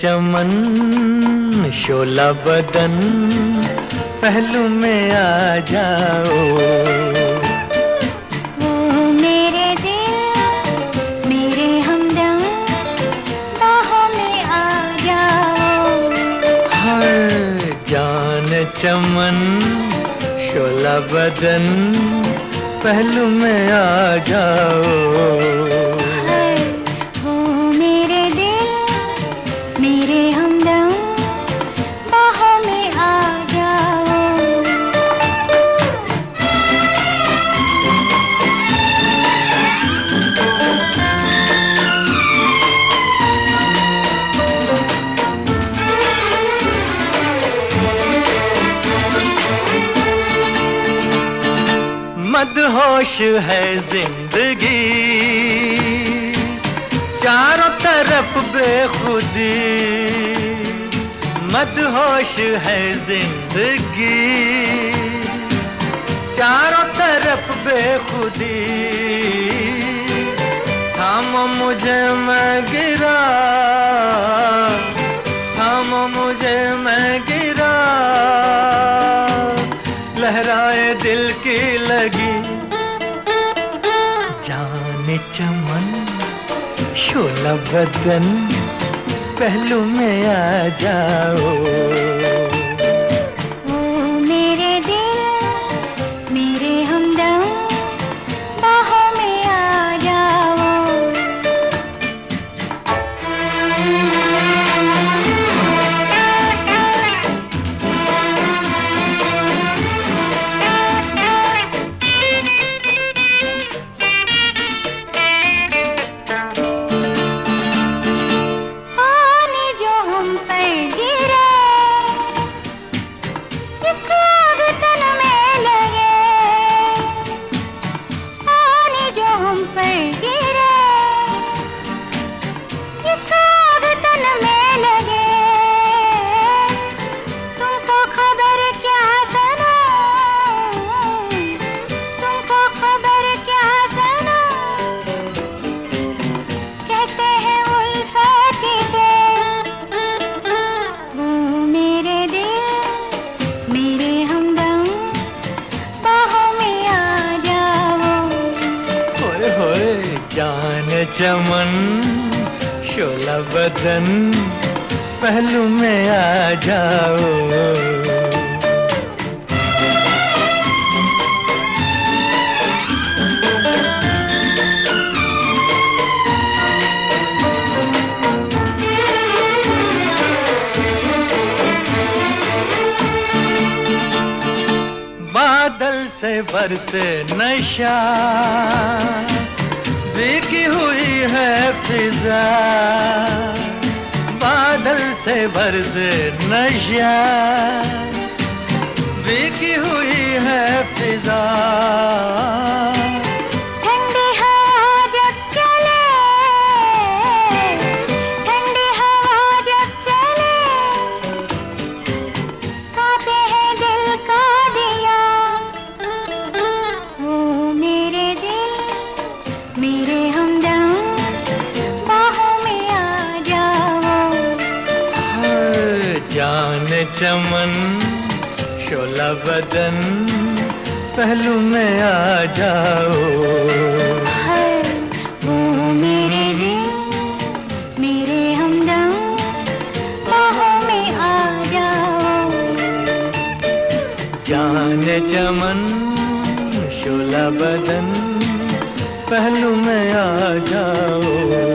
चमन शोला बदन पहलू में आ जाओ। ओ मेरे दिल मेरे हमदम बाहों में आ जाओ। हर जान चमन शोला बदन पहलू में आ जाओ। मदहोश है जिंदगी चारों तरफ बेखुदी, मदहोश है जिंदगी चारों तरफ बेखुदी। थामो मुझे मैं गिरा, थामो मुझे मैं गिरा, लहराए दिल की लगी। जाने चमन शोला बदन पहलू में आ जाओ। ओ मेरे दिल मेरे हमदम बाहों में आ जाओ। जान चमन शोला बदन पहलू में आ जाओ। बादल से बरसे नशा भीगी हुई है फिजा, बादल से बरसे नशा भीगी हुई है फिजा। ठंडी हवा जब चले, ठंडी हवा जब चले, कांपे हैं दिल का दिया। ओ मेरे दिल मेरे हमदम बाहों में आ जाओ। जान चमन शोला बदन पहलू में आ जाओ। ओ मेरे दिल मेरे हमदम बाहों में आ जाओ। जान चमन शोला बदन पहलू में आ जाओ।